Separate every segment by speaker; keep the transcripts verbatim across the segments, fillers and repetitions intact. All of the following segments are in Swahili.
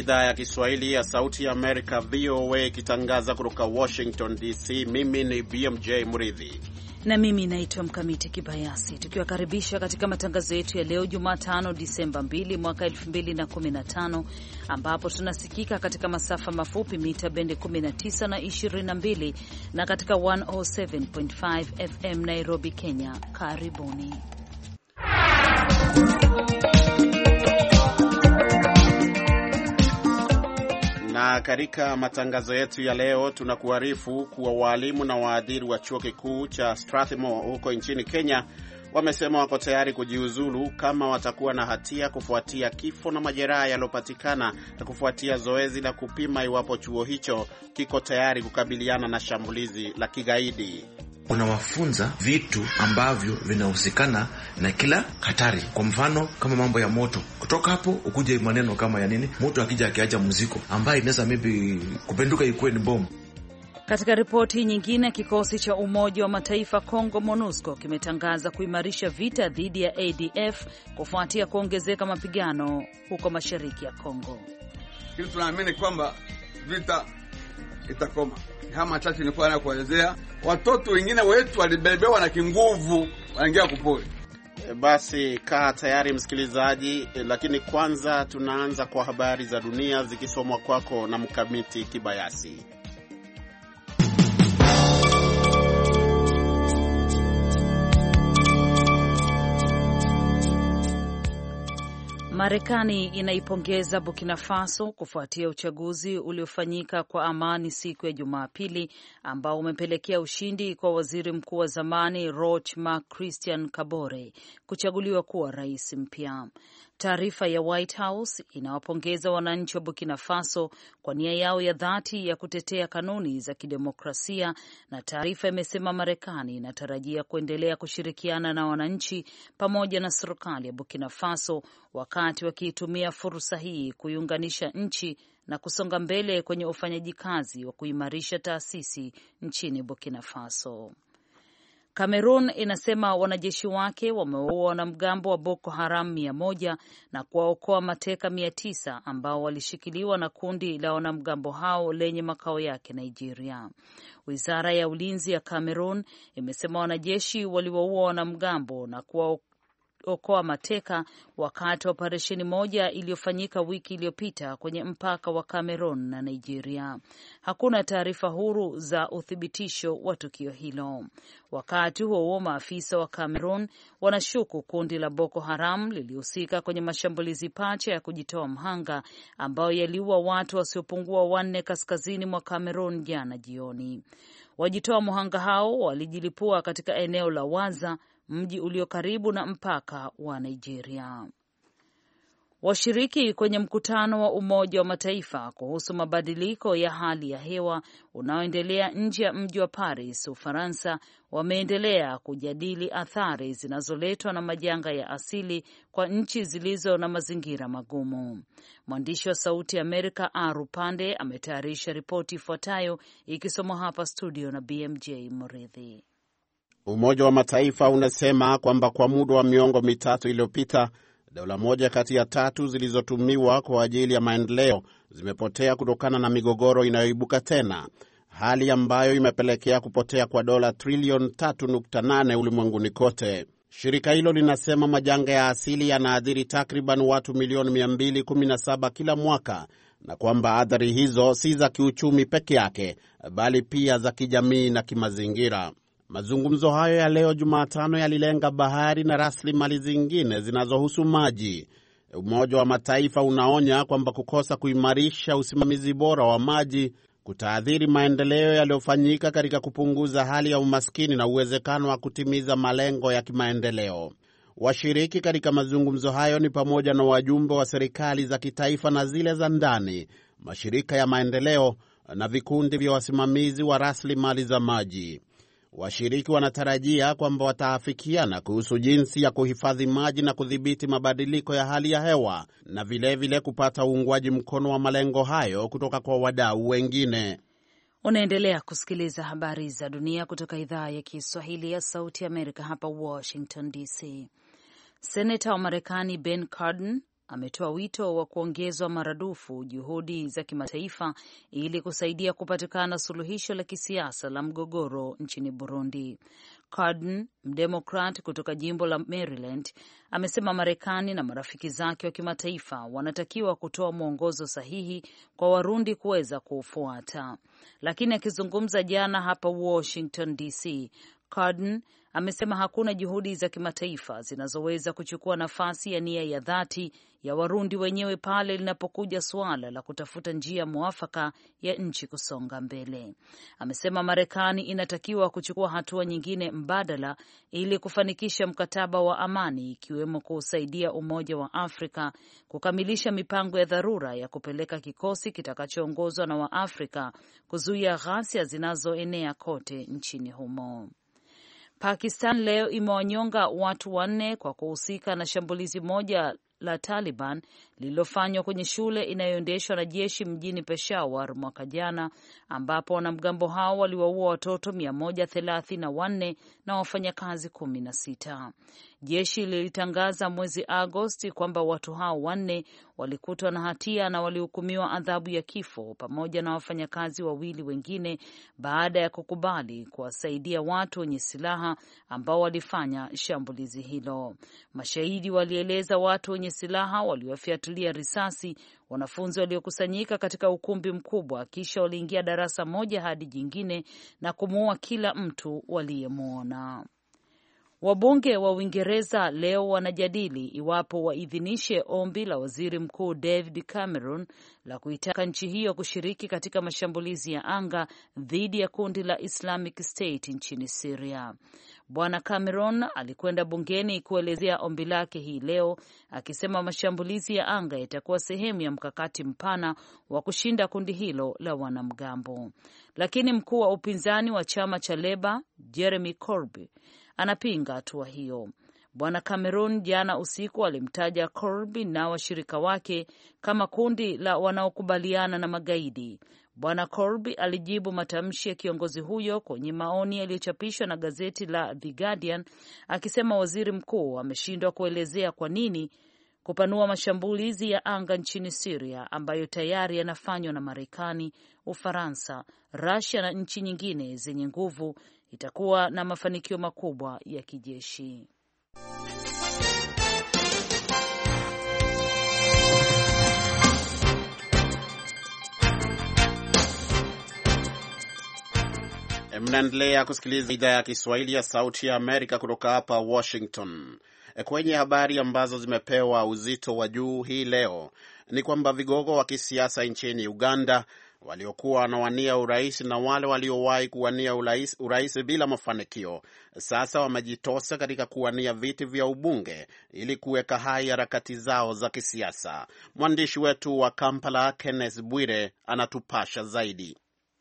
Speaker 1: idhaa ya Kiswahili ya Sauti ya Amerika, V O A, ikitangaza kutoka Washington D C. Mimi ni B M J Mridhi
Speaker 2: na mimi naitwa Mkamiti Kibayasi, tukiwakaribisha katika matangazo yetu ya leo Jumatano Disemba mbili mwaka elfu mbili na kumi na tano, ambapo tunasikika katika masafa mafupi mita bendi kumi na tisa na ishirini na mbili na katika mia saba nukta tano F M Nairobi, Kenya. Karibuni.
Speaker 1: Na katika matangazo yetu ya leo tunakuarifu kuwa walimu na waadhiri wa chuo kikuu cha Strathmore huko nchini Kenya wamesema wako tayari kujiuzulu kama watakuwa na hatia kufuatia kifo na majeraha yaliyopatikana na kufuatia zoezi la kupima iwapo chuo hicho kiko tayari kukabiliana na shambulizi la kigaidi.
Speaker 3: Unawafunza vitu ambavyo vinahusikana na kila hatari. Kwa mfano kama mambo ya moto, kutoka hapo ukuje maneno kama ya nini, mtu akija akiacha muziko ambaye inaweza maybe kupenduka ikuwe ni bomu.
Speaker 2: Katika ripoti nyingine, kikosi cha Umoja wa Mataifa Kongo MONUSCO kimetangaza kuimarisha vita dhidi ya A D F kufuatia kuongezeka mapigano huko mashariki ya Kongo.
Speaker 4: Hili tunaamini kwamba vita itakoma. Kama chache nilikuwa na kuelezea, watoto wengine wetu walibebewa na kinguvu wanaingia kupori.
Speaker 1: Basi kaa tayari msikilizaji, lakini kwanza tunaanza kwa habari za dunia zikisomwa kwako na Mkamiti Kibayasi.
Speaker 2: Marekani inaipongeza Burkina Faso kufuatia uchaguzi uliofanyika kwa amani siku ya Jumapili ambao umepelekea ushindi kwa waziri mkuu wa zamani Roch Marc Christian Kabore kuchaguliwa kuwa rais mpya. Taarifa ya White House inawapongeza wananchi wa Burkina Faso kwa nia yao ya dhati ya kutetea kanuni za kidemokrasia, na taarifa imesema Marekani inatarajia kuendelea kushirikiana na wananchi pamoja na serikali ya Burkina Faso wakati wakiitumia fursa hii kuiunganisha nchi na kusonga mbele kwenye ufanyaji kazi wa kuimarisha taasisi nchini Burkina Faso. Cameroon inasema wanajeshi wake wameua wanamgambo wa Boko Haram mia moja na kuwaokoa mateka mia tisa ambao walishikiliwa na kundi la wanamgambo hao lenye makao yake Nigeria. Wizara ya ulinzi ya Cameroon imesema wanajeshi waliwaua wanamgambo na kuwaokoa okoa mateka wakati wa operesheni moja iliyofanyika wiki iliyopita kwenye mpaka wa Cameroon na Nigeria. Hakuna taarifa huru za uthibitisho wa tukio hilo. Wakati huo huo, maafisa wa Cameroon wanashuku kundi la Boko Haram lilihusika kwenye mashambulizi pacha ya kujitoa mhanga ambayo yaliua watu wasiopungua wanne kaskazini mwa Cameroon jana jioni. Wajitoa mhanga hao walijilipua katika eneo la Waza, mji ulio karibu na mpaka wa Nigeria. Washiriki kwenye mkutano wa Umoja wa Mataifa kuhusu mabadiliko ya hali ya hewa unaoendelea nje ya mji wa Paris, Ufaransa, wameendelea kujadili athari zinazoletwa na majanga ya asili kwa nchi zilizo na mazingira magumu. Mwandishi wa Sauti ya Amerika Aru Pande ametayarisha ripoti ifuatayo ikisomwa hapa studio na B M J Mridhi.
Speaker 1: Umoja wa Mataifa unasema kwamba kwa muda wa miongo mitatu iliyopita, dola moja kati ya tatu zilizotumiwa kwa ajili ya maendeleo zimepotea kutokana na migogoro inayoibuka tena, hali ambayo imepelekea kupotea kwa dola trilioni tatu nukta nane ulimwenguni kote. Shirika hilo linasema majanga ya asili yanaathiri takriban watu milioni mia mbili kumi na saba kila mwaka, na kwamba athari hizo si za kiuchumi peke yake, bali pia za kijamii na kimazingira. Mazungumzo hayo ya leo Jumatano yalilenga bahari na rasilimali zingine zinazohusu maji. Umoja wa Mataifa unaonya kwamba kukosa kuimarisha usimamizi bora wa maji kutaathiri maendeleo yaliyofanyika katika kupunguza hali ya umaskini na uwezekano wa kutimiza malengo ya kimaendeleo. Washiriki katika mazungumzo hayo ni pamoja na wajumbe wa serikali za kitaifa na zile za ndani, mashirika ya maendeleo na vikundi vya wasimamizi wa rasilimali za maji. Washiriki wanatarajia kwamba wataafikiana kuhusu jinsi ya kuhifadhi maji na kudhibiti mabadiliko ya hali ya hewa na vilevile vile kupata uungwaji mkono wa malengo hayo kutoka kwa wadau wengine.
Speaker 2: Unaendelea kusikiliza habari za dunia kutoka idhaa ya Kiswahili ya Sauti ya Amerika hapa Washington D C. Senata wa Marekani Ben Cardin ametoa wito wa kuongezwa maradufu juhudi za kimataifa ili kusaidia kupatikana suluhisho la kisiasa la mgogoro nchini Burundi. Cardin, mdemokrat kutoka jimbo la Maryland, amesema Marekani na marafiki zake wa kimataifa wanatakiwa kutoa mwongozo sahihi kwa Warundi kuweza kuufuata. Lakini akizungumza jana hapa Washington D C, Cardin amesema hakuna juhudi za kimataifa zinazoweza kuchukua nafasi ya nia ya dhati ya Warundi wenyewe pale linapokuja suala la kutafuta njia mwafaka ya nchi kusonga mbele. Amesema Marekani inatakiwa kuchukua hatua nyingine mbadala ili kufanikisha mkataba wa amani, ikiwemo kusaidia Umoja wa Afrika kukamilisha mipango ya dharura ya kupeleka kikosi kitakachoongozwa na Waafrika kuzuia ghasia zinazoenea kote nchini humo. Pakistan leo imewanyonga watu wanne kwa kuhusika na shambulizi moja la Taliban lililofanywa kwenye shule inayoendeshwa na jeshi mjini Peshawar mwaka jana, ambapo wanamgambo hao waliwaua watoto mia moja thelathini na wanne na wafanyakazi kumi na sita. Jeshi lilitangaza mwezi Agosti kwamba watu hao wanne walikutwa na hatia na walihukumiwa adhabu ya kifo pamoja na wafanyakazi wawili wengine baada ya kukubali kuwasaidia watu wenye silaha ambao walifanya shambulizi hilo. Mashahidi walieleza watu wenye silaha waliwafiatulia risasi wanafunzi waliokusanyika katika ukumbi mkubwa, kisha waliingia darasa moja hadi jingine na kumuua kila mtu waliyemwona. Wabunge wa Uingereza leo wanajadili iwapo waidhinishe ombi la Waziri Mkuu David Cameron la kuitaka nchi hiyo kushiriki katika mashambulizi ya anga dhidi ya kundi la Islamic State nchini Syria. Bwana Cameron alikwenda bungeni kuelezea ombi lake hii leo, akisema mashambulizi ya anga yatakuwa sehemu ya mkakati mpana wa kushinda kundi hilo la wanamgambo. Lakini mkuu wa upinzani wa chama cha Labour, Jeremy Corbyn, anapinga hatua hiyo. Bwana Cameron jana usiku alimtaja Corbyn na washirika wake kama kundi la wanaokubaliana na magaidi. Bwana Corbyn alijibu matamshi ya kiongozi huyo kwenye maoni yaliyochapishwa na gazeti la The Guardian, akisema waziri mkuu ameshindwa kuelezea kwa nini kupanua mashambulizi ya anga nchini Syria ambayo tayari yanafanywa na Marekani, Ufaransa, Russia na nchi nyingine zenye nguvu itakuwa na mafanikio makubwa ya kijeshi.
Speaker 1: Mnaendelea kusikiliza idhaa ya Kiswahili ya Sauti ya Amerika kutoka hapa Washington. Kwenye habari ambazo zimepewa uzito wa juu hii leo ni kwamba vigogo wa kisiasa nchini Uganda waliokuwa wanawania urais na wale waliowahi kuwania urais, urais bila mafanikio sasa wamejitosa katika kuwania viti vya ubunge ili kuweka hai harakati zao za kisiasa. Mwandishi wetu wa Kampala Kenneth Bwire anatupasha zaidi.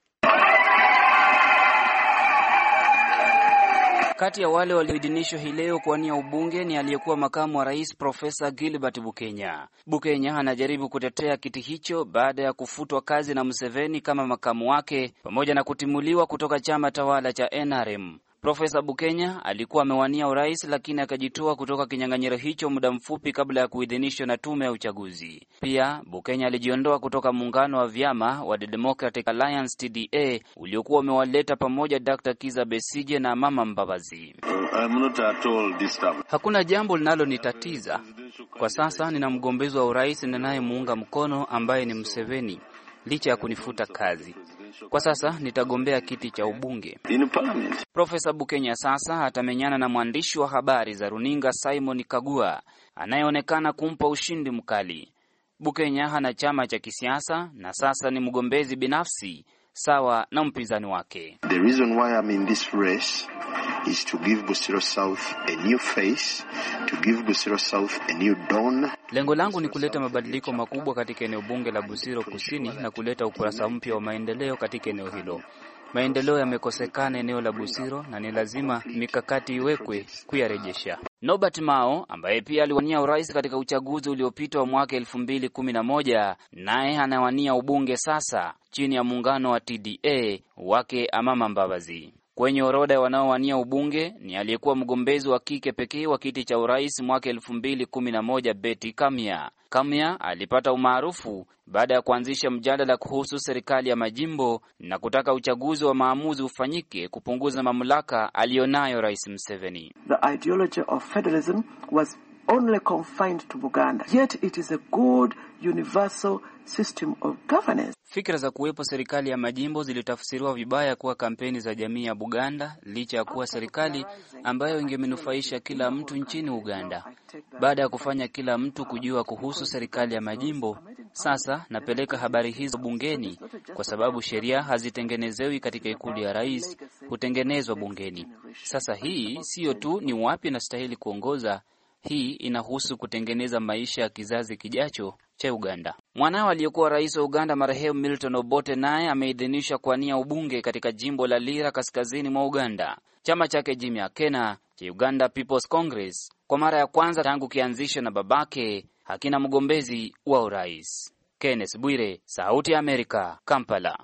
Speaker 5: Kati ya wale walioidhinishwa hii leo kuwania ubunge ni aliyekuwa makamu wa rais Profesa Gilbert Bukenya. Bukenya anajaribu kutetea kiti hicho baada ya kufutwa kazi na Museveni kama makamu wake pamoja na kutimuliwa kutoka chama tawala cha N R M. Profesa Bukenya alikuwa amewania urais lakini akajitoa kutoka kinyang'anyiro hicho muda mfupi kabla ya kuidhinishwa na tume ya uchaguzi. Pia Bukenya alijiondoa kutoka muungano wa vyama wa The Democratic Alliance T D A uliokuwa umewaleta pamoja Doctor Kiza Besije na Mama Mbabazi. Hakuna jambo linalonitatiza. Kwa sasa nina mgombezi wa urais ninayemuunga mkono ambaye ni Museveni licha ya kunifuta kazi. Kwa sasa nitagombea kiti cha ubunge. Profesa Bukenya sasa atamenyana na mwandishi wa habari za runinga Simon Kagua anayeonekana kumpa ushindi mkali. Bukenya hana chama cha kisiasa na sasa ni mgombezi binafsi sawa na mpinzani wake.
Speaker 6: The reason why I'm in this race is to give Busiro South a new face, to give Busiro South a new dawn.
Speaker 5: Lengo langu ni kuleta mabadiliko makubwa katika eneo bunge la Busiro Kusini na kuleta ukurasa mpya wa maendeleo katika eneo hilo. Maendeleo yamekosekana eneo la Busiro na ni lazima mikakati iwekwe kuyarejesha. Norbert Mao ambaye pia aliwania urais katika uchaguzi uliopita wa mwaka elfu mbili kumi na moja naye anawania ubunge sasa chini ya muungano wa T D A wake Amama Mbabazi. Kwenye orodha wanaowania ubunge ni aliyekuwa mgombezi wa kike pekee wa kiti cha urais mwaka elfu mbili kumi na moja Betty Kamya. Kamya alipata umaarufu baada ya kuanzisha mjadala kuhusu serikali ya majimbo na kutaka uchaguzi wa maamuzi ufanyike kupunguza mamlaka alionayo Rais Museveni.
Speaker 7: The ideology of federalism was only confined to Buganda. Yet it is a good universal system of governance.
Speaker 5: Fikra za kuwepo serikali ya majimbo zilitafsiriwa vibaya kuwa kampeni za jamii ya Buganda, licha ya kuwa serikali ambayo ingemenufaisha kila mtu nchini Uganda. Baada ya kufanya kila mtu kujua kuhusu serikali ya majimbo, sasa napeleka habari hizo bungeni kwa sababu sheria hazitengenezewi katika ikulu ya rais, hutengenezwa bungeni. Sasa hii sio tu ni wapi nastahili kuongoza, hii inahusu kutengeneza maisha ya kizazi kijacho cha Uganda. Mwanao aliyekuwa rais wa Uganda marehemu Milton Obote naye ameidhinisha kuwania ubunge katika jimbo la Lira kaskazini mwa Uganda. Chama chake Jimmy Akena cha Uganda People's Congress kwa mara ya kwanza tangu kianzishwa na babake hakina mgombezi wa urais. Kenneth Bwire, Sauti ya Amerika, Kampala.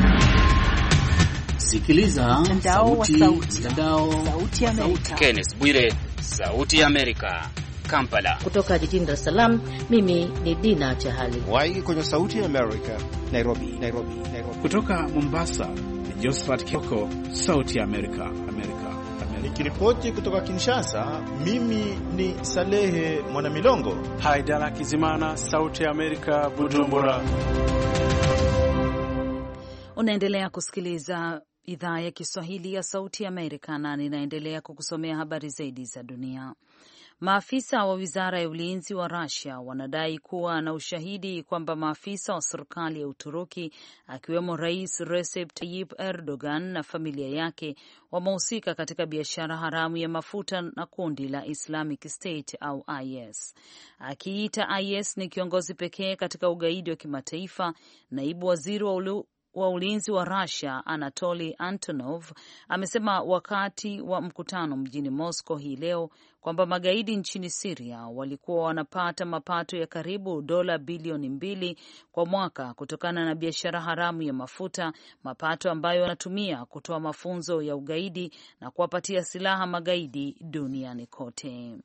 Speaker 8: Sikiliza sauti, mtandao Sauti ya Amerika.
Speaker 5: Kenneth Bwire, Sauti ya Amerika, Kampala.
Speaker 9: Kutoka jijini Dar es Salaam, mimi ni Dina Chahali.
Speaker 10: Waiki kwenye Sauti ya Amerika, Nairobi, Nairobi, Nairobi.
Speaker 11: Kutoka Mombasa, ni Josephat Kioko, Sauti ya Amerika, Amerika, Amerika.
Speaker 12: Nikiripoti kutoka Kinshasa, mimi ni Salehe Mwanamilongo.
Speaker 13: Haidara Kizimana, Sauti ya Amerika, Bujumbura.
Speaker 2: Unaendelea kusikiliza idhaa ya Kiswahili ya Sauti ya Amerika na ninaendelea kukusomea habari zaidi za dunia. Maafisa wa Wizara ya Ulinzi wa Russia wanadai kuwa na ushahidi kwamba maafisa wa serikali ya Uturuki akiwemo Rais Recep Tayyip Erdogan na familia yake wamehusika katika biashara haramu ya mafuta na kundi la Islamic State au I S. Akiita I S ni kiongozi pekee katika ugaidi wa kimataifa, naibu waziri wa ulu wa ulinzi wa Russia Anatoly Antonov amesema wakati wa mkutano mjini Moscow hii leo kwamba magaidi nchini Syria walikuwa wanapata mapato ya karibu dola bilioni mbili kwa mwaka kutokana na biashara haramu ya mafuta, mapato ambayo wanatumia kutoa mafunzo ya ugaidi na kuwapatia silaha magaidi duniani kote.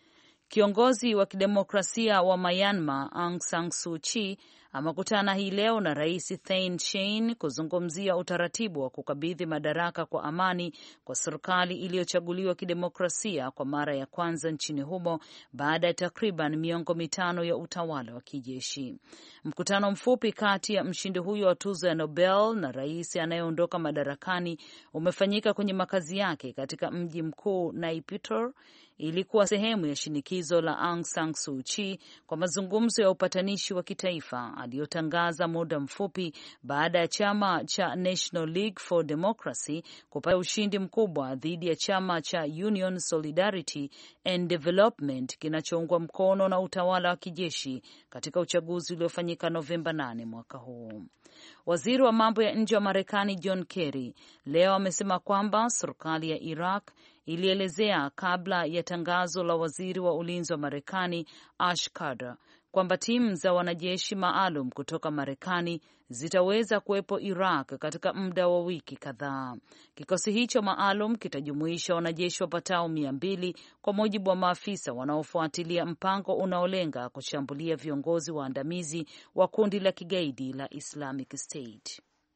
Speaker 2: Kiongozi wa kidemokrasia wa Myanmar Aung San Suu Kyi amekutana hii leo na Rais Thein Sein kuzungumzia utaratibu wa kukabidhi madaraka kwa amani kwa serikali iliyochaguliwa kidemokrasia kwa mara ya kwanza nchini humo baada ya takriban miongo mitano ya utawala wa kijeshi. Mkutano mfupi kati ya mshindi huyo wa tuzo ya Nobel na rais anayeondoka madarakani umefanyika kwenye makazi yake katika mji mkuu Naypyidaw. Ilikuwa sehemu ya shinikizo la Aung San Suu Kyi kwa mazungumzo ya upatanishi wa kitaifa aliyotangaza muda mfupi baada ya chama cha National League for Democracy kupata ushindi mkubwa dhidi ya chama cha Union Solidarity and Development kinachoungwa mkono na utawala wa kijeshi katika uchaguzi uliofanyika Novemba nane mwaka huu. Waziri wa mambo ya nje wa Marekani John Kerry leo amesema kwamba serikali ya Iraq ilielezea kabla ya tangazo la waziri wa ulinzi wa Marekani Ash Carter kwamba timu za wanajeshi maalum kutoka Marekani zitaweza kuwepo Iraq katika muda wa wiki kadhaa. Kikosi hicho maalum kitajumuisha wanajeshi wapatao mia mbili kwa mujibu wa maafisa wanaofuatilia mpango unaolenga kushambulia viongozi waandamizi wa kundi la kigaidi la Islamic State.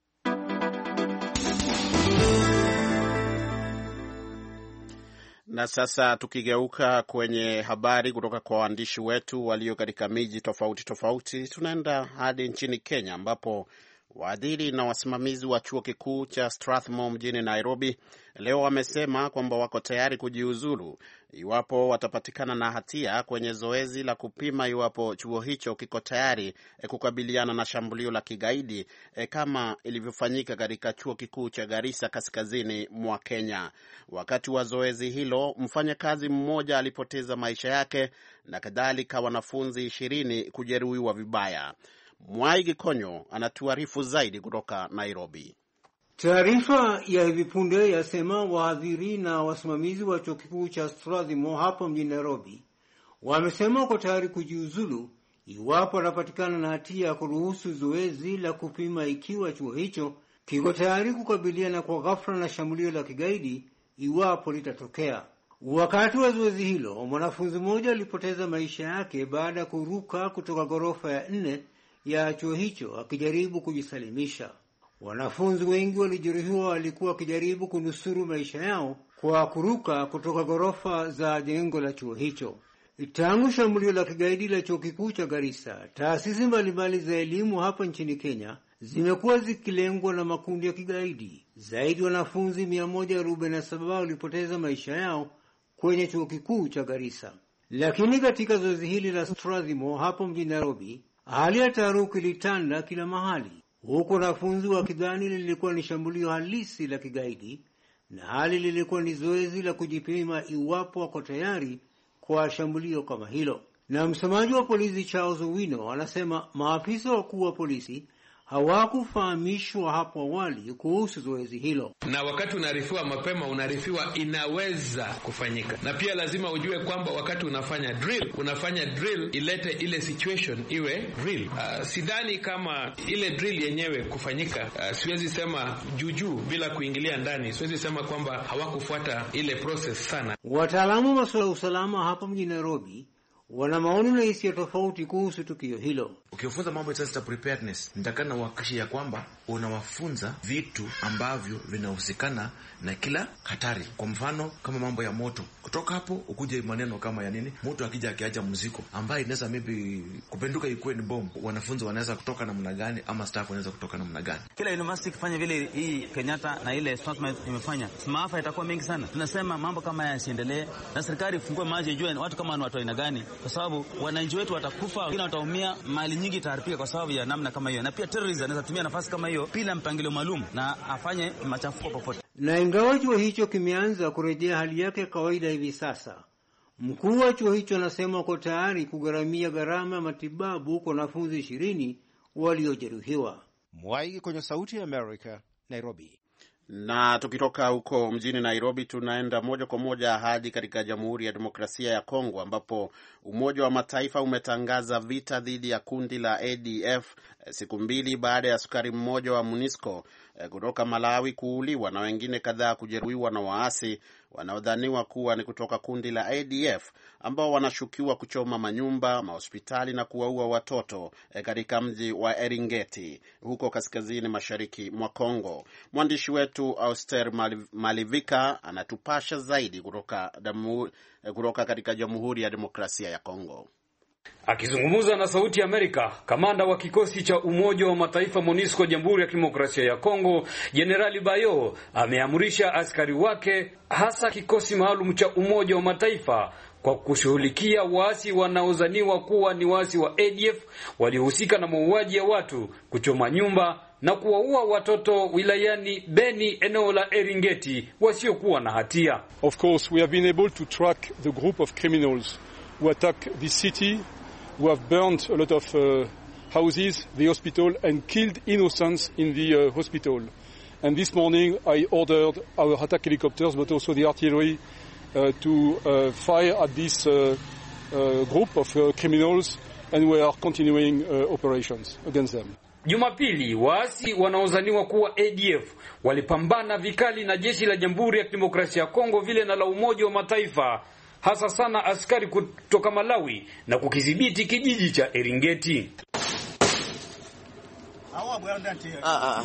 Speaker 1: Na sasa tukigeuka kwenye habari kutoka kwa waandishi wetu walio katika miji tofauti tofauti, tunaenda hadi nchini Kenya ambapo waadhiri na wasimamizi wa chuo kikuu cha Strathmore mjini Nairobi leo wamesema kwamba wako tayari kujiuzulu iwapo watapatikana na hatia kwenye zoezi la kupima iwapo chuo hicho kiko tayari e, kukabiliana na shambulio la kigaidi e, kama ilivyofanyika katika chuo kikuu cha Garissa kaskazini mwa Kenya. Wakati wa zoezi hilo, mfanyakazi mmoja alipoteza maisha yake na kadhalika wanafunzi ishirini kujeruhiwa vibaya. Mwaigi Konyo anatuarifu zaidi kutoka Nairobi.
Speaker 14: Taarifa ya hivi punde yasema wahadhiri na wasimamizi wa chuo kikuu cha Strathmore hapo mjini Nairobi wamesema wako tayari kujiuzulu iwapo wanapatikana na hatia ya kuruhusu zoezi la kupima ikiwa chuo hicho kiko tayari kukabiliana kwa ghafla na shambulio la kigaidi iwapo litatokea. Wakati wa zoezi hilo, mwanafunzi mmoja alipoteza maisha yake baada ya kuruka kutoka ghorofa ya nne ya chuo hicho akijaribu kujisalimisha. Wanafunzi wengi walijeruhiwa walikuwa wakijaribu kunusuru maisha yao kwa kuruka kutoka ghorofa za jengo la chuo hicho. Tangu shambulio la kigaidi la chuo kikuu cha Garissa, taasisi mbalimbali za elimu hapa nchini Kenya zimekuwa zikilengwa na makundi ya kigaidi. Zaidi wanafunzi mia moja arobaini na saba walipoteza maisha yao kwenye chuo kikuu cha Garissa. Lakini katika zoezi hili la Strathmore hapo mjini Nairobi, hali ya taharuki ilitanda kila mahali, huku wanafunzi wakidhani lilikuwa ni shambulio halisi la kigaidi, na hali lilikuwa ni zoezi la kujipima iwapo wako tayari kwa shambulio kama hilo. Na msemaji wa polisi Charles Owino anasema maafisa wakuu wa polisi hawakufahamishwa hapo awali kuhusu zoezi hilo.
Speaker 15: Na wakati unaarifiwa mapema, unaarifiwa inaweza kufanyika. Na pia lazima ujue kwamba wakati unafanya drill, unafanya drill ilete ile situation iwe real. Uh, sidhani kama ile drill yenyewe kufanyika, uh, siwezi sema juju bila kuingilia ndani. Siwezi sema kwamba hawakufuata ile process sana.
Speaker 14: Wataalamu wa masuala ya usalama hapa mjini Nairobi wana maoni na hisia tofauti kuhusu tukio hilo.
Speaker 3: Ukifunza mambo ya disaster preparedness, nitakana uhakikishe ya kwamba unawafunza vitu ambavyo vinahusikana na kila hatari. Kwa mfano kama mambo ya moto, kutoka hapo ukuje maneno kama ya nini, mtu akija akiacha muziko ambaye inaweza maybe kupenduka ikuwe ni bomb, wanafunzi wanaweza kutoka namna gani ama staff wanaweza kutoka namna gani.
Speaker 16: Kila university kufanya vile hii Kenyatta na ile Strathmore imefanya, maafa itakuwa mengi sana. Tunasema mambo kama haya yasiendelee, na serikali ifungue maji ijue watu kama ni watu aina gani, kwa sababu wananchi wetu watakufa, wengine wataumia, mali nyingi itaharibika kwa sababu ya namna kama hiyo. Na pia terrorism anaweza tumia nafasi kama hiyo bila mpangilio maalum na afanye machafuko popote.
Speaker 14: Na ingawa chuo hicho kimeanza kurejea hali yake ya kawaida hivi sasa, mkuu wa chuo hicho anasema uko tayari kugharamia gharama ya matibabu kwa wanafunzi ishirini waliojeruhiwa.
Speaker 10: Mwaigi kwenye Sauti ya Amerika, Nairobi.
Speaker 1: Na tukitoka huko mjini Nairobi tunaenda moja kwa moja hadi katika Jamhuri ya Demokrasia ya Kongo, ambapo Umoja wa Mataifa umetangaza vita dhidi ya kundi la A D F siku mbili baada ya askari mmoja wa MONUSCO kutoka Malawi kuuliwa na wengine kadhaa kujeruhiwa na waasi wanaodhaniwa kuwa ni kutoka kundi la A D F ambao wanashukiwa kuchoma manyumba, mahospitali na kuwaua watoto katika mji wa Eringeti huko kaskazini mashariki mwa Kongo. Mwandishi wetu Auster Malivika anatupasha zaidi kutoka damu, kutoka katika Jamhuri ya Demokrasia ya Kongo.
Speaker 17: Akizungumza na Sauti ya Amerika, kamanda wa kikosi cha Umoja wa Mataifa MONUSCO Jamhuri ya Kidemokrasia ya Kongo, Jenerali Bayo, ameamrisha askari wake, hasa kikosi maalum cha Umoja wa Mataifa, kwa kushughulikia waasi wanaozaniwa kuwa ni waasi wa A D F waliohusika na mauaji ya watu, kuchoma nyumba na kuwaua watoto wilayani Beni, eneo la Eringeti, wasiokuwa na hatia.
Speaker 18: Of course, we have been able to track the group of criminals who attacked the city, who have burned a lot of uh, houses, the hospital, and killed innocents in the uh, hospital. And this morning I ordered our attack helicopters, but also the artillery, uh, to uh, fire at this uh, uh, group of uh, criminals, and we are continuing uh, operations against them.
Speaker 17: Jumapili, waasi wanaozaniwa kuwa A D F walipambana vikali na jeshi la Jamhuri ya Kidemokrasia ya Kongo vile na la Umoja wa Mataifa, hasa sana askari kutoka Malawi, na kukidhibiti kijiji cha Eringeti. Ah ah.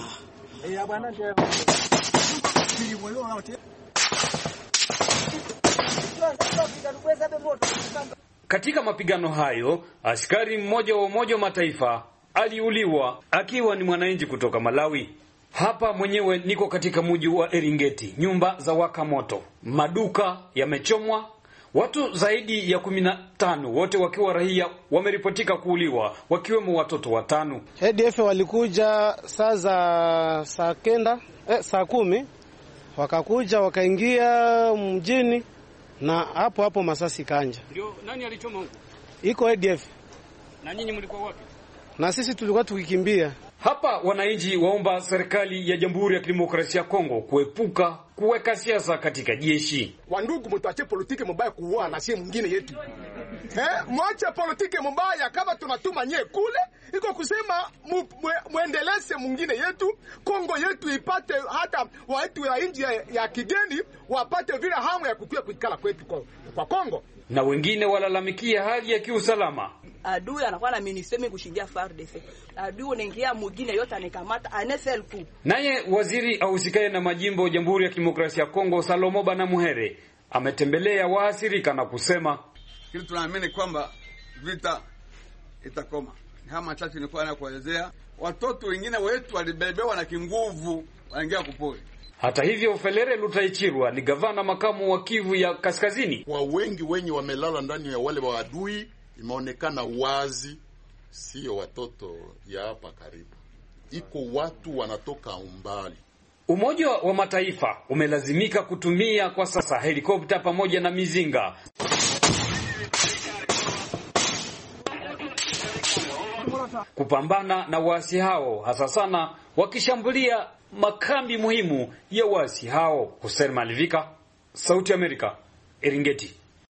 Speaker 17: Katika mapigano hayo, askari mmoja wa Umoja wa Mataifa aliuliwa akiwa ni mwananchi kutoka Malawi. Hapa mwenyewe niko katika mji wa Eringeti, nyumba za waka moto, maduka yamechomwa, watu zaidi ya kumi na tano wote wakiwa raia wameripotika kuuliwa, wakiwemo watoto watano.
Speaker 19: A D F walikuja saa za saa kenda, eh, saa kumi, wakakuja wakaingia mjini na hapo hapo masasi kanja.
Speaker 17: Ndio nani alichoma huko?
Speaker 19: Iko A D F.
Speaker 17: Na nyinyi mlikuwa wapi?
Speaker 19: Na sisi tulikuwa tukikimbia.
Speaker 17: Hapa wananchi waomba serikali ya Jamhuri ya Kidemokrasia ya Kongo kuepuka kuweka siasa katika jeshi.
Speaker 20: Wandugu, mtuache politiki mbaya kuua na si mwingine yetu. Eh, mwache politiki mbaya kama tunatuma nye kule, iko kusema mu, mu, muendeleze mwingine yetu, Kongo yetu ipate hata watu wa nje ya, ya kigeni wapate vile hamu ya kutua kuikala kwetu kwa, kwa Kongo.
Speaker 17: Na wengine walalamikia hali ya kiusalama.
Speaker 8: Adui anakuwa na ministemi kushindia F A R D C. Adui unaingia mwingine yote anakamata anesel ku.
Speaker 17: Naye waziri ahusikaye na majimbo Jamhuri ya Kidemokrasia ya Kongo Salomo Banamuhere ametembelea waathirika na kusema
Speaker 4: kile tunaamini kwamba vita itakoma. Kama chache nilikuwa na kuelezea, watoto wengine wetu walibebewa na kinguvu wanaingia kupori.
Speaker 17: Hata hivyo Felere Lutaichirwa ni gavana makamu wa Kivu ya Kaskazini.
Speaker 21: Kwa wengi wenye wamelala ndani ya wale wa adui, imeonekana wazi sio watoto ya hapa karibu. Iko watu wanatoka umbali.
Speaker 17: Umoja wa Mataifa umelazimika kutumia kwa sasa helikopta pamoja na mizinga kupambana na waasi hao, hasa sana wakishambulia makambi muhimu ya waasi hao. Hussein Malivika, Sauti Amerika, Eringeti.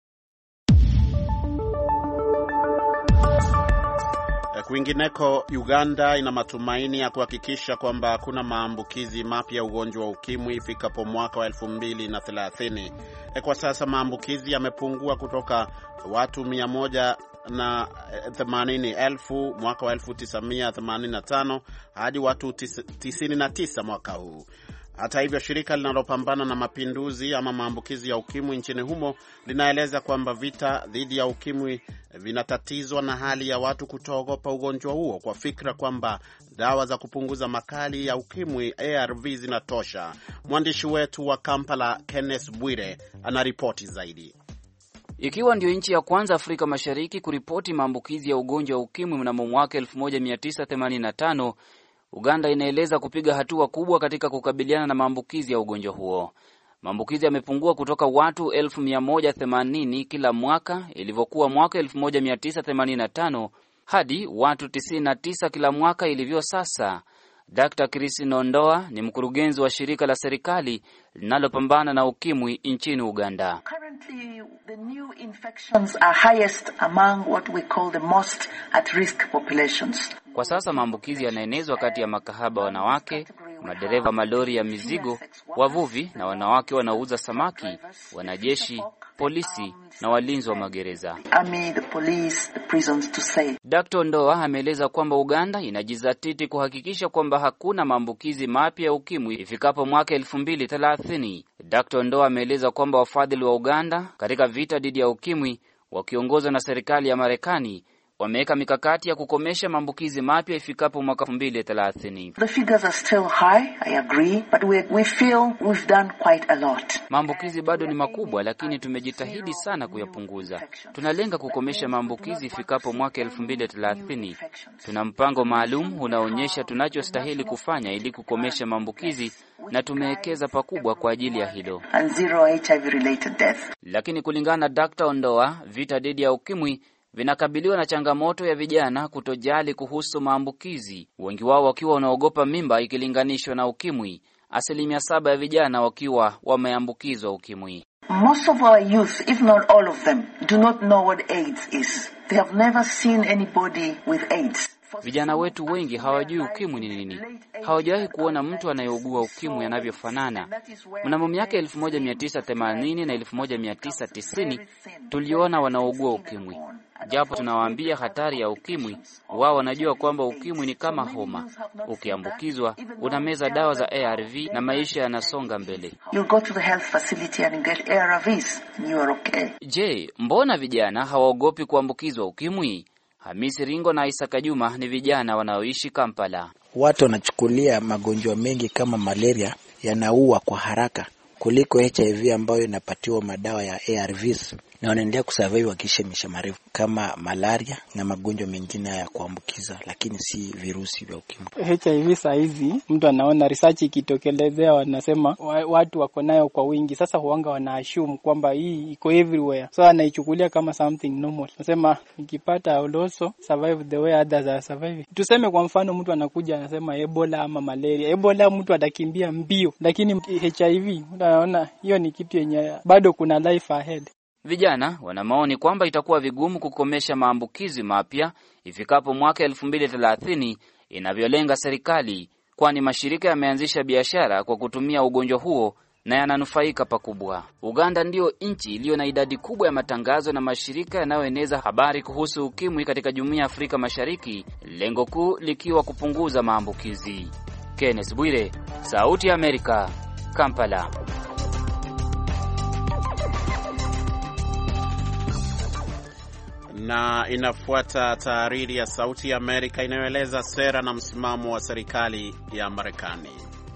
Speaker 1: Kwingineko, Uganda ina matumaini ya kuhakikisha kwamba hakuna maambukizi mapya ya ugonjwa wa ukimwi ifikapo mwaka wa elfu mbili na thelathini. Kwa sasa maambukizi yamepungua kutoka watu mia moja na themanini elfu mwaka wa elfu tisa mia themanini na tano hadi watu tisini na tisa mwaka huu. Hata hivyo, shirika linalopambana na mapinduzi ama maambukizi ya ukimwi nchini humo linaeleza kwamba vita dhidi ya ukimwi vinatatizwa na hali ya watu kutoogopa ugonjwa huo kwa fikra kwamba dawa za kupunguza makali ya ukimwi A R V zinatosha. Mwandishi wetu wa Kampala Kenneth Bwire anaripoti zaidi.
Speaker 5: Ikiwa ndio nchi ya kwanza Afrika Mashariki kuripoti maambukizi ya ugonjwa wa ukimwi mnamo mwaka elfu moja mia tisa themanini na tano, Uganda inaeleza kupiga hatua kubwa katika kukabiliana na maambukizi ya ugonjwa huo. Maambukizi yamepungua kutoka watu elfu mia moja themanini kila mwaka ilivyokuwa mwaka elfu moja mia tisa themanini na tano hadi watu tisini na tisa kila mwaka ilivyo sasa. Daktari Chris Nondoa ni mkurugenzi wa shirika la serikali linalopambana na ukimwi nchini Uganda.
Speaker 7: Currently, the new infections are highest among what we call the most at risk populations.
Speaker 5: Kwa sasa maambukizi yanaenezwa kati ya makahaba wanawake, madereva malori ya mizigo, wavuvi na wanawake wanaouza samaki, wanajeshi, polisi na walinzi wa magereza.
Speaker 7: Army, the police, the prisons to say.
Speaker 5: Daktari Ndoa ameeleza kwamba Uganda inajizatiti kuhakikisha kwamba hakuna maambukizi mapya ya ukimwi ifikapo mwaka elfu mbili thelathini. Daktari Ndoa ameeleza kwamba wafadhili wa Uganda katika vita dhidi ya ukimwi wakiongozwa na serikali ya Marekani wameweka mikakati ya kukomesha maambukizi mapya ifikapo mwaka elfu mbili thelathini.
Speaker 7: The figures are still high, I agree, but we we feel we've done quite a lot.
Speaker 5: Maambukizi bado ni makubwa, lakini tumejitahidi sana kuyapunguza. Tunalenga kukomesha maambukizi ifikapo mwaka elfu mbili thelathini. Tuna mpango maalum unaonyesha tunachostahili kufanya ili kukomesha maambukizi na tumewekeza pakubwa kwa ajili ya hilo.
Speaker 7: And zero H I V related death.
Speaker 5: Lakini kulingana na Daktari Ondoa, vita dhidi ya ukimwi vinakabiliwa na changamoto ya vijana kutojali kuhusu maambukizi, wengi wao wakiwa wanaogopa mimba ikilinganishwa na ukimwi, asilimia saba ya vijana wakiwa wameambukizwa ukimwi.
Speaker 7: Most of our youth, if not all of them, do not know what AIDS is. They have never seen anybody with AIDS.
Speaker 5: Vijana wetu wengi hawajui ukimwi ni nini. Hawajawahi kuona mtu anayeugua ukimwi anavyofanana. Mnamo miaka elfu moja mia tisa themanini na elfu moja mia tisa tisini tuliona wanaougua ukimwi. Japo tunawaambia hatari ya ukimwi, wao wanajua kwamba ukimwi ni kama homa. Ukiambukizwa, unameza dawa za A R V na maisha yanasonga mbele.
Speaker 7: You go to the health facility and get A R Vs and you are okay.
Speaker 5: Je, mbona vijana hawaogopi kuambukizwa ukimwi? Hamisi Ringo na Isaka Juma ni vijana wanaoishi Kampala.
Speaker 22: Watu wanachukulia magonjwa mengi kama malaria yanaua kwa haraka kuliko H I V ambayo inapatiwa madawa ya A R Vs. na wanaendelea kusurvive wakiishi maisha marefu kama malaria na magonjwa mengine ya kuambukiza, lakini si virusi vya ukimwi.
Speaker 6: H I V saa hizi mtu anaona research ikitokelezea wanasema watu wako nayo kwa wingi. Sasa huanga wana assume kwamba hii iko everywhere. So anaichukulia kama something normal. Nasema nikipata I'll also survive the way others are surviving. Tuseme kwa mfano mtu anakuja anasema Ebola ama malaria. Ebola mtu atakimbia mbio, lakini H I V mtu anaona hiyo ni kitu yenye bado kuna life ahead.
Speaker 5: Vijana wana maoni kwamba itakuwa vigumu kukomesha maambukizi mapya ifikapo mwaka elfu mbili thelathini inavyolenga serikali, kwani mashirika yameanzisha biashara kwa kutumia ugonjwa huo na yananufaika pakubwa. Uganda ndio nchi iliyo na idadi kubwa ya matangazo na mashirika yanayoeneza habari kuhusu ukimwi katika Jumuiya ya Afrika Mashariki, lengo kuu likiwa kupunguza maambukizi. Kenneth Bwire, Sauti ya Amerika, Kampala.
Speaker 1: Na inafuata tahariri ya Sauti ya Amerika inayoeleza sera na msimamo wa serikali ya Marekani.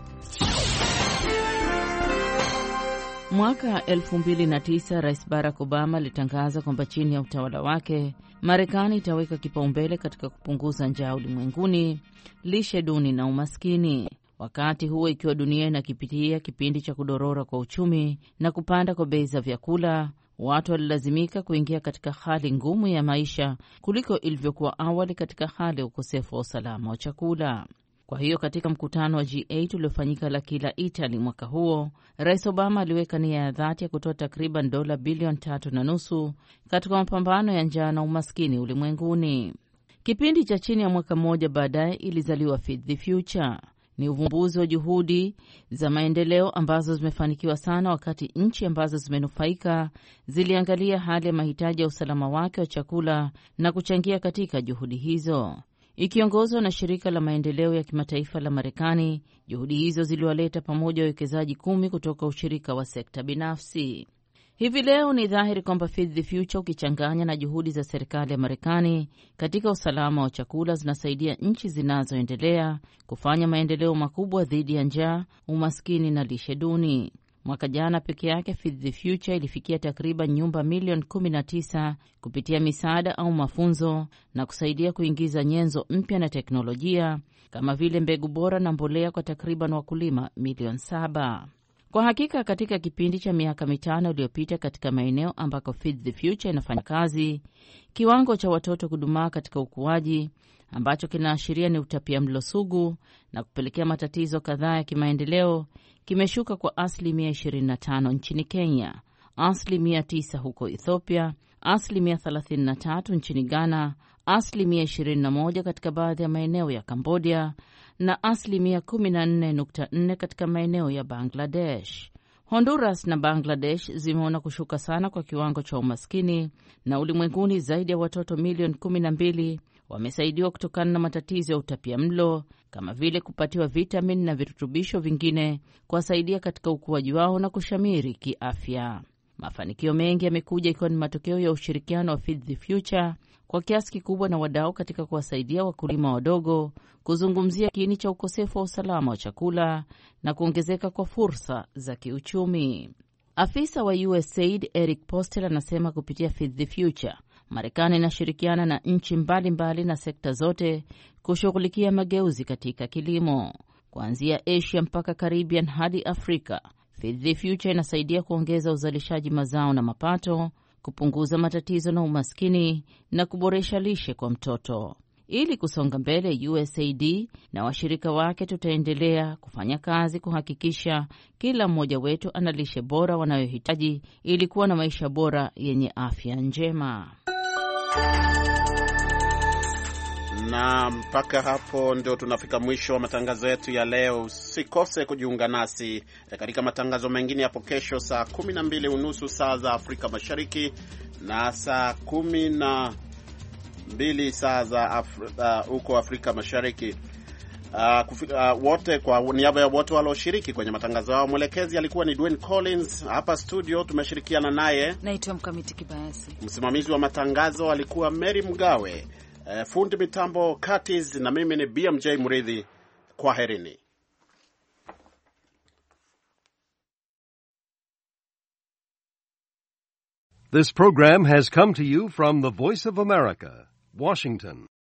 Speaker 2: Mwaka elfu mbili na tisa Rais Barack Obama alitangaza kwamba chini ya utawala wake Marekani itaweka kipaumbele katika kupunguza njaa ulimwenguni, lishe duni na umaskini. Wakati huo ikiwa dunia inakipitia kipindi cha kudorora kwa uchumi na kupanda kwa bei za vyakula, watu walilazimika kuingia katika hali ngumu ya maisha kuliko ilivyokuwa awali katika hali ya ukosefu wa usalama wa chakula. Kwa hiyo katika mkutano wa G eight uliofanyika L'Aquila, Italy mwaka huo, Rais Obama aliweka nia ya dhati ya kutoa takriban dola bilioni tatu na nusu katika mapambano ya njaa na umaskini ulimwenguni. Kipindi cha chini ya mwaka mmoja baadaye ilizaliwa Feed the Future. Ni uvumbuzi wa juhudi za maendeleo ambazo zimefanikiwa sana, wakati nchi ambazo zimenufaika ziliangalia hali ya mahitaji ya usalama wake wa chakula na kuchangia katika juhudi hizo. Ikiongozwa na shirika la maendeleo ya kimataifa la Marekani, juhudi hizo ziliwaleta pamoja wawekezaji kumi kutoka ushirika wa sekta binafsi. Hivi leo ni dhahiri kwamba Feed the Future ukichanganya na juhudi za serikali ya Marekani katika usalama wa chakula zinasaidia nchi zinazoendelea kufanya maendeleo makubwa dhidi ya njaa, umaskini na lishe duni. Mwaka jana peke yake Feed the Future ilifikia takriban nyumba milioni kumi na tisa kupitia misaada au mafunzo na kusaidia kuingiza nyenzo mpya na teknolojia kama vile mbegu bora na mbolea kwa takriban wakulima milioni saba. Kwa hakika katika kipindi cha miaka mitano iliyopita katika maeneo ambako Feed the Future inafanya kazi, kiwango cha watoto kudumaa katika ukuaji ambacho kinaashiria ni utapiamlo sugu na kupelekea matatizo kadhaa ya kimaendeleo kimeshuka kwa asilimia ishirini na tano nchini Kenya, asilimia tisa huko Ethiopia, asilimia thelathini na tatu nchini Ghana, asilimia ishirini na moja katika baadhi ya maeneo ya Cambodia na asilimia kumi na nne nukta nne katika maeneo ya Bangladesh. Honduras na Bangladesh zimeona kushuka sana kwa kiwango cha umaskini, na ulimwenguni zaidi ya watoto milioni kumi na mbili wamesaidiwa kutokana na matatizo ya utapiamlo kama vile kupatiwa vitamini na virutubisho vingine kuwasaidia katika ukuaji wao na kushamiri kiafya. Mafanikio mengi yamekuja ikiwa ni matokeo ya ushirikiano wa Feed the Future kwa kiasi kikubwa na wadau katika kuwasaidia wakulima wadogo kuzungumzia kiini cha ukosefu wa usalama wa chakula na kuongezeka kwa fursa za kiuchumi. Afisa wa U S A I D Eric Postel anasema kupitia Feed the Future Marekani inashirikiana na nchi mbalimbali na sekta zote kushughulikia mageuzi katika kilimo. Kuanzia Asia mpaka Caribbean hadi Afrika, Feed the Future inasaidia kuongeza uzalishaji mazao na mapato, kupunguza matatizo na umaskini na kuboresha lishe kwa mtoto. Ili kusonga mbele, U S A I D na washirika wake tutaendelea kufanya kazi kuhakikisha kila mmoja wetu ana lishe bora wanayohitaji ili kuwa na maisha bora yenye afya njema.
Speaker 1: Na mpaka hapo ndio tunafika mwisho wa matangazo yetu ya leo. Usikose kujiunga nasi katika matangazo mengine hapo kesho saa kumi na mbili unusu saa za Afrika Mashariki na saa kumi na mbili saa za Afrika, uh, uko Afrika Mashariki. Uh, kufi, uh, wote kwa niaba ya wote walioshiriki kwenye matangazo yao, mwelekezi alikuwa ni Dwayne Collins. Hapa studio tumeshirikiana naye,
Speaker 2: naitwa Mkamiti Kibayasi.
Speaker 1: Msimamizi wa matangazo alikuwa Mary Mgawe. Uh, fundi mitambo Curtis, na mimi ni B M J Muridhi. Kwaherini.
Speaker 9: This program has come to you from the Voice of America, Washington.